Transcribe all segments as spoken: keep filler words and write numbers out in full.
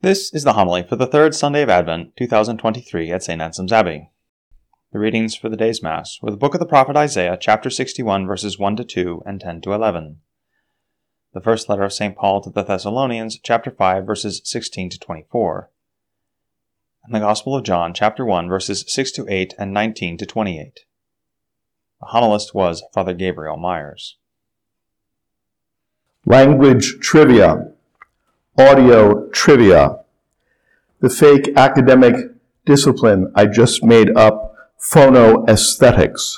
This is the homily for the third Sunday of Advent, two thousand twenty-three, at Saint Anselm's Abbey. The readings for the day's Mass were the book of the prophet Isaiah, chapter sixty-one, verses one to two and ten to eleven. The first letter of Saint Paul to the Thessalonians, chapter five, verses sixteen to twenty-four. And the Gospel of John, chapter one, verses six to eight and nineteen to twenty-eight. The homilist was Father Gabriel Myers. Language trivia. Audio trivia. The fake academic discipline I just made up, phonoaesthetics.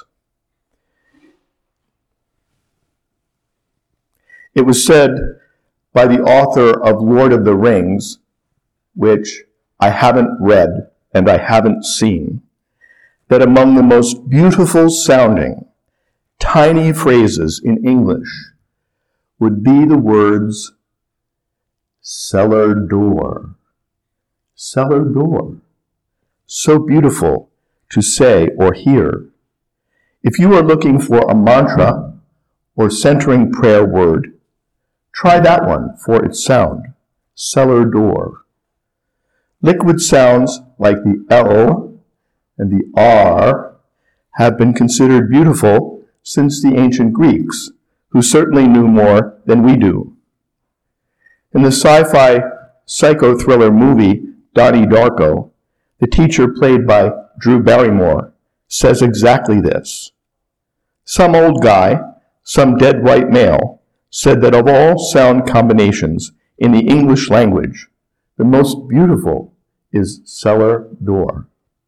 It was said by the author of Lord of the Rings, which I haven't read and I haven't seen, that among the most beautiful sounding tiny phrases in English would be the words cellar door. Cellar door. So beautiful to say or hear. If you are looking for a mantra or centering prayer word, try that one for its sound. Cellar door. Liquid sounds like the L and the R have been considered beautiful since the ancient Greeks, who certainly knew more than we do. In the sci-fi psycho-thriller movie Donnie Darko, the teacher played by Drew Barrymore says exactly this. Some old guy, some dead white male, said that of all sound combinations in the English language, the most beautiful is cellar door.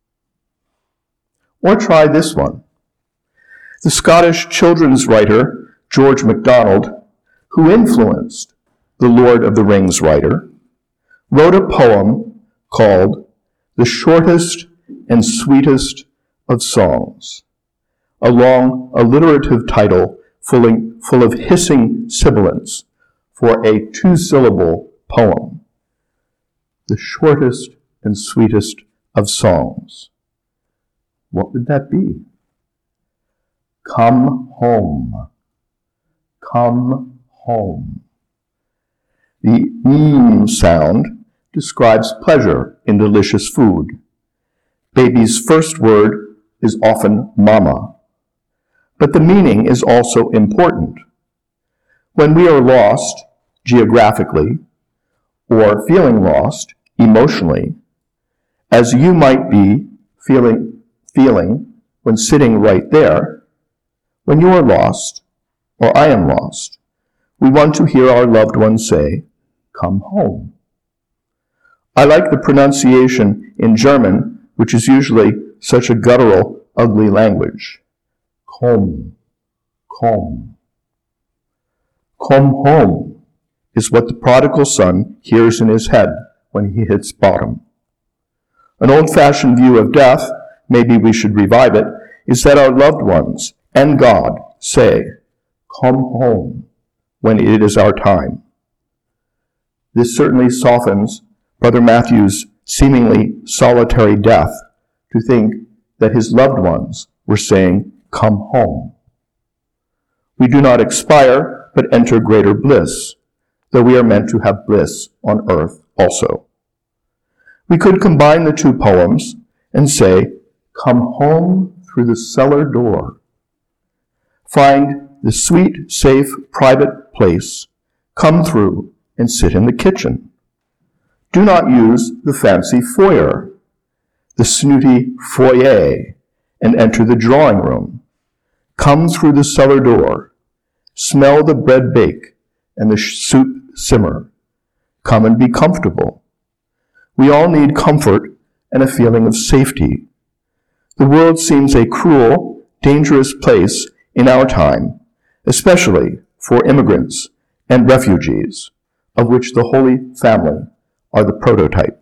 Or try this one. The Scottish children's writer George MacDonald, who influenced the Lord of the Rings writer, wrote a poem called The Shortest and Sweetest of Songs, a long alliterative title full, full of hissing sibilants for a two-syllable poem. The shortest and sweetest of songs. What would that be? Come home. Come home. The mm sound describes pleasure in delicious food. Baby's first word is often mama. But the meaning is also important. When we are lost geographically or feeling lost emotionally, as you might be feeling, feeling when sitting right there, when you are lost, or I am lost, we want to hear our loved ones say, come home. I like the pronunciation in German, which is usually such a guttural, ugly language. Komm, komm. Come home is what the prodigal son hears in his head when he hits bottom. An old-fashioned view of death, maybe we should revive it, is that our loved ones and God say, come home, when it is our time. This certainly softens Brother Matthew's seemingly solitary death to think that his loved ones were saying, come home. We do not expire, but enter greater bliss, though we are meant to have bliss on earth also. We could combine the two poems and say, come home through the cellar door. Find the sweet, safe, private place, come through and sit in the kitchen. Do not use the fancy foyer, the snooty foyer, and enter the drawing room. Come through the cellar door. Smell the bread bake and the soup simmer. Come and be comfortable. We all need comfort and a feeling of safety. The world seems a cruel, dangerous place in our time, especially for immigrants and refugees, of which the Holy Family are the prototype.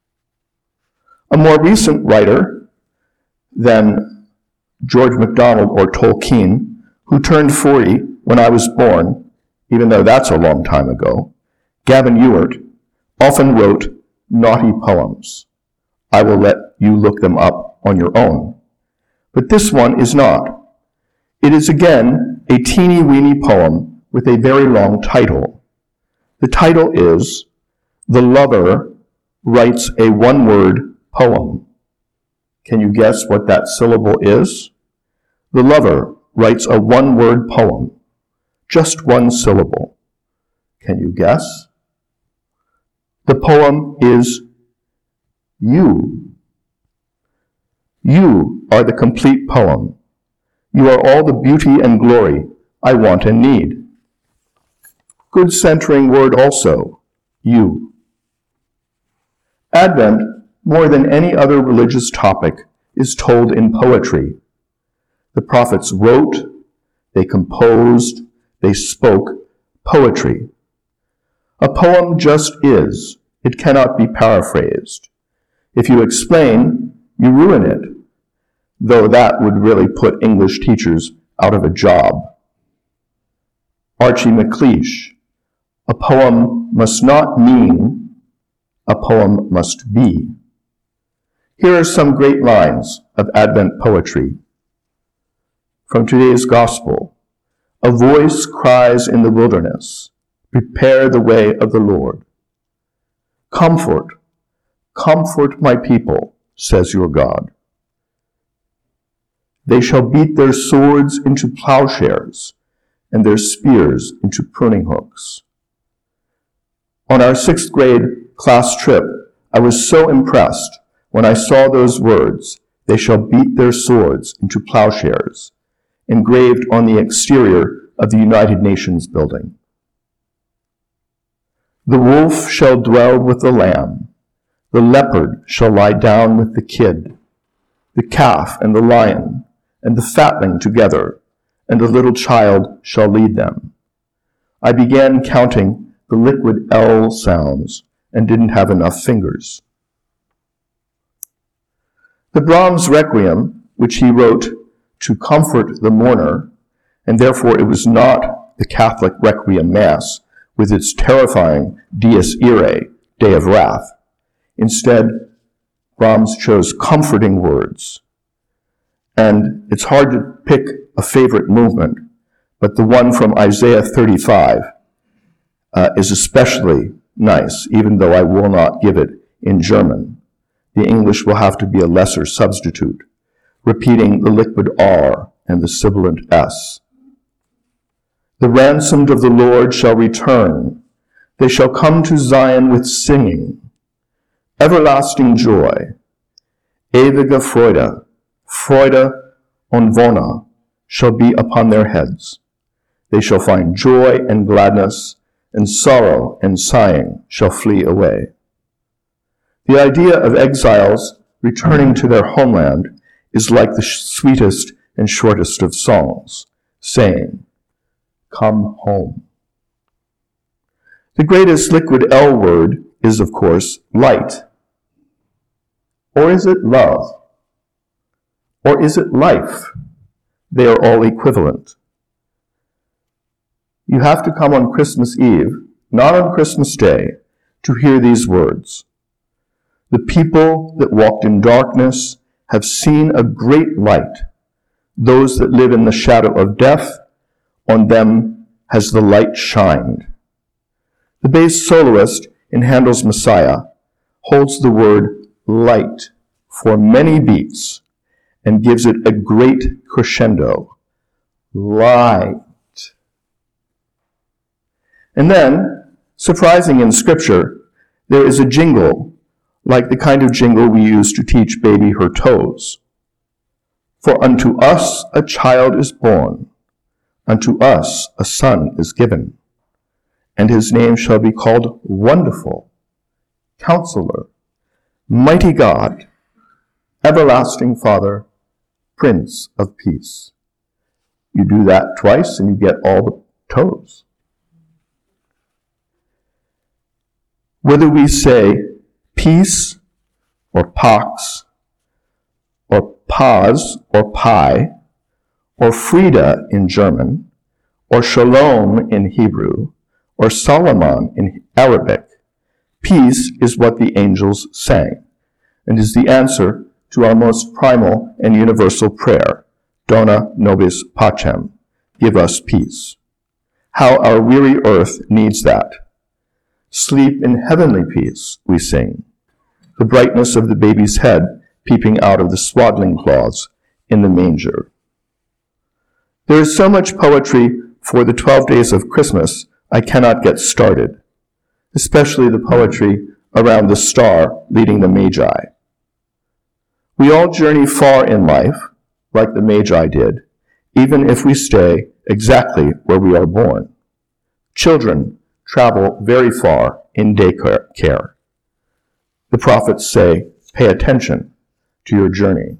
A more recent writer than George MacDonald or Tolkien, who turned forty when I was born, even though that's a long time ago, Gavin Ewart, often wrote naughty poems. I will let you look them up on your own. But this one is not. It is again a teeny-weeny poem with a very long title. The title is The Lover writes a one-word poem. Can you guess what that syllable is? The lover writes a one-word poem, just one syllable. Can you guess? The poem is you. You are the complete poem. You are all the beauty and glory I want and need. Good centering word also, you. Advent, more than any other religious topic, is told in poetry. The prophets wrote, they composed, they spoke poetry. A poem just is. It cannot be paraphrased. If you explain, you ruin it, though that would really put English teachers out of a job. Archie McLeish, a poem must not mean, a poem must be. Here are some great lines of Advent poetry. From today's Gospel, a voice cries in the wilderness, prepare the way of the Lord. Comfort, comfort my people, says your God. They shall beat their swords into plowshares and their spears into pruning hooks. On our sixth grade class trip, I was so impressed when I saw those words, they shall beat their swords into plowshares, engraved on the exterior of the United Nations building. The wolf shall dwell with the lamb, the leopard shall lie down with the kid, the calf and the lion and the fatling together, and a little child shall lead them. I began counting the liquid L sounds and didn't have enough fingers. The Brahms Requiem, which he wrote to comfort the mourner, and therefore it was not the Catholic Requiem Mass with its terrifying Dies Irae, Day of Wrath. Instead, Brahms chose comforting words. And it's hard to pick a favorite movement, but the one from Isaiah thirty-five uh, is especially nice, even though I will not give it in German. The English will have to be a lesser substitute, repeating the liquid R and the sibilant S. The ransomed of the Lord shall return. They shall come to Zion with singing. Everlasting joy. Ewige Freude. Freude und Wonne shall be upon their heads. They shall find joy and gladness, and sorrow and sighing shall flee away. The idea of exiles returning to their homeland is like the sweetest and shortest of songs, saying, come home. The greatest liquid L word is, of course, light. Or is it love? Or is it life? They are all equivalent. You have to come on Christmas Eve, not on Christmas Day, to hear these words. The people that walked in darkness have seen a great light. Those that live in the shadow of death, on them has the light shined. The bass soloist in Handel's Messiah holds the word light for many beats and gives it a great crescendo. Light. And then, surprising in Scripture, there is a jingle, like the kind of jingle we use to teach baby her toes. For unto us a child is born, unto us a son is given, and his name shall be called Wonderful, Counselor, Mighty God, Everlasting Father, Prince of Peace. You do that twice and you get all the toes. Whether we say peace or pax or paz or pi or Friede in German or shalom in Hebrew or Solomon in Arabic, peace is what the angels sang and is the answer to our most primal and universal prayer, Dona nobis pacem, give us peace. How our weary earth needs that. Sleep in heavenly peace, we sing. the brightness of the baby's head peeping out of the swaddling cloths in the manger. There is so much poetry for the twelve days of Christmas, I cannot get started, especially the poetry around the star leading the Magi. We all journey far in life, like the Magi did, even if we stay exactly where we are born. Children travel very far in daycare care. The prophets say, pay attention to your journey.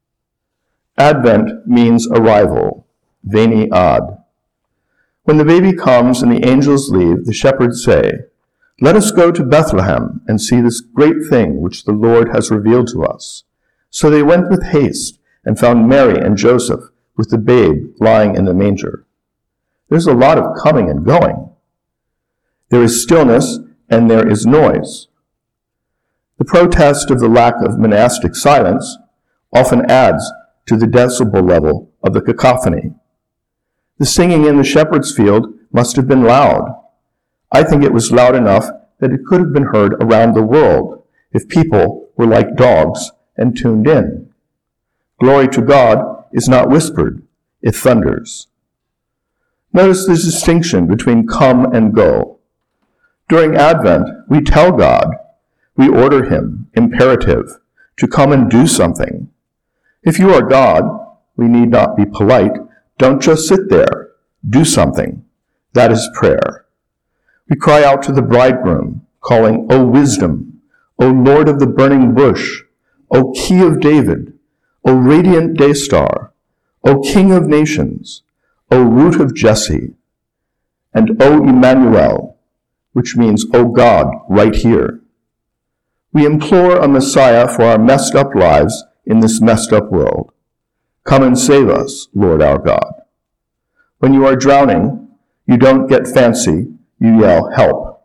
Advent means arrival, veni ad. When the baby comes and the angels leave, the shepherds say, let us go to Bethlehem and see this great thing which the Lord has revealed to us. So they went with haste and found Mary and Joseph with the babe lying in the manger. There's a lot of coming and going. There is stillness and there is noise. The protest of the lack of monastic silence often adds to the decibel level of the cacophony. The singing in the shepherd's field must have been loud. I think it was loud enough that it could have been heard around the world if people were like dogs and tuned in. Glory to God is not whispered, it thunders. Notice the distinction between come and go. During Advent, we tell God, we order him, imperative, to come and do something. If you are God, we need not be polite. Don't just sit there. Do something. That is prayer. We cry out to the bridegroom, calling, O wisdom, O Lord of the burning bush, O key of David, O radiant day star, O King of nations, O root of Jesse, and O Emmanuel, which means O God right here. We implore a Messiah for our messed up lives in this messed up world. Come and save us, Lord our God. When you are drowning, you don't get fancy, you yell, help.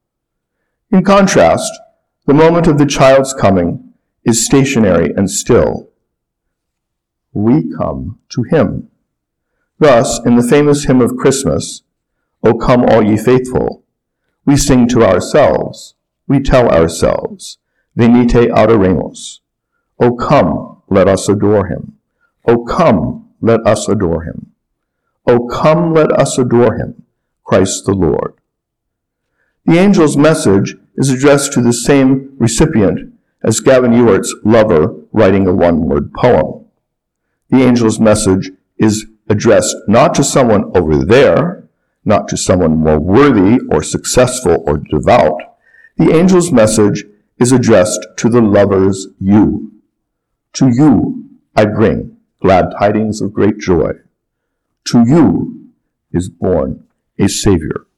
In contrast, the moment of the child's coming is stationary and still. We come to him. Thus, in the famous hymn of Christmas, O come all ye faithful, we sing to ourselves, we tell ourselves, venite adoremus. O come, let us adore him. O come, let us adore him. O come, let us adore him, Christ the Lord. The angel's message is addressed to the same recipient as Gavin Ewart's lover writing a one-word poem. The angel's message is addressed not to someone over there, not to someone more worthy or successful or devout. The angel's message is addressed to the lover's you. To you I bring glad tidings of great joy. To you is born a Savior.